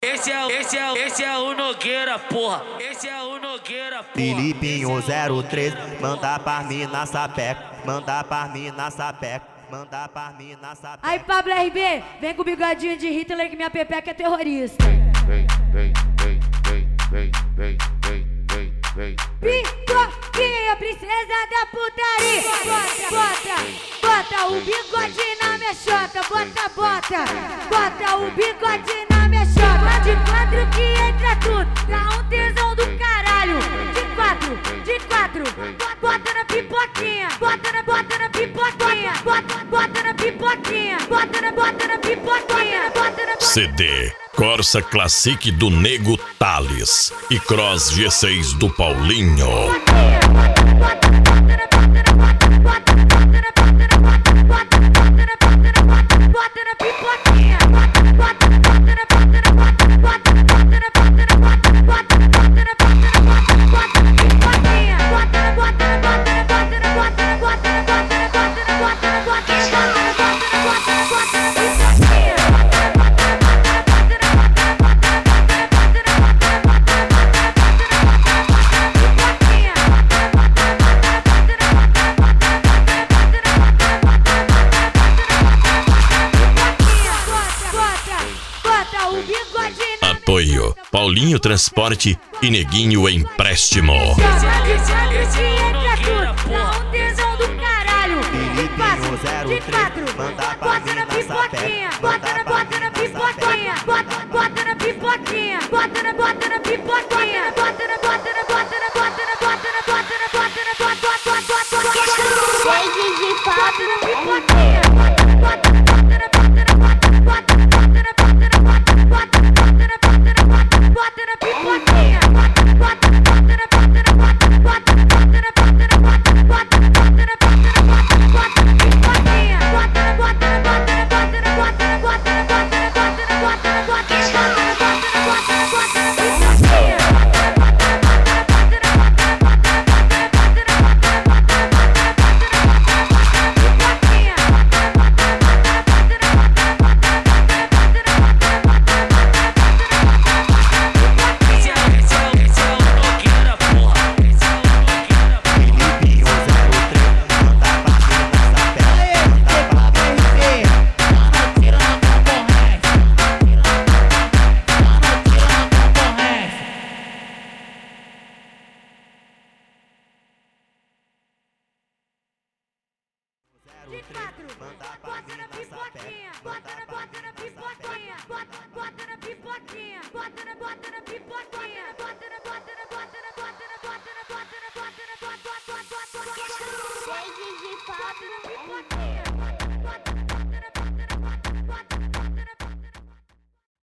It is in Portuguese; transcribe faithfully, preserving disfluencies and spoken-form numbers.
Esse é, esse é, esse é o Nogueira, porra. Esse é o Nogueira, porra. Filipinho zero três, manda pra mim na sapeca, manda pra mim na sapeca, manda pra mim na sapeca. Aí, Pablo R B, vem com o bigodinho de Hitler que minha pepeca é terrorista. Vem, vem, vem, vem, vem, vem, vem, vem, vem. Pipoquinha, princesa da putaria. Bota, bota, bota o bigode na minha chota. Bota, bota, bota o bigode na minha chota. De quatro que entra tudo, dá um tesão do caralho. De quatro, de quatro, bota na pipoquinha. Bota na, bota na pipoquinha. Bota, bota na pipoquinha. Bota na, bota na pipoquinha. Bota na, C D Corsa Classic do Nego Tales e Cross G seis do Paulinho. Apoio Paulinho Transporte e Neguinho Empréstimo. Filipinho zero três, manda pra mim na sapeca, bota na, bota na pipoquinha. Bota, bota na pipoquinha. Bota na, bota na pipoquinha. Bota na, bota na, bota na, bota na, bota na, bota na, bota na, bota, bota, bota, bota, bota. Cheio de papo na pipoquinha. Bota, bota na, bota na, bota, bota, bota na, bota na, bota, bota, bota na, bota na, bota, bota na pipoquinha. Bota, bota, bota na, bota na, bota, bota, bota na, bota na, bota, bota, bota na, bota na, bota, bota na pipoquinha. Bota na, bota na, bota na, bota na, bota na, bota na, bota na, bota na, bota na, bota na, bota na, bota na, bota na, bota na pipoquinha. De quatro, bota na pipoquinha. Bota na, bota na pipoquinha. Bota, bota na pipoquinha. Bota na, bota na pipoquinha. Bota na, bota na, bota na, bota na, bota na, bota na, bota na, bota, bota, bota, bota. Cheio de papo na pipoquinha.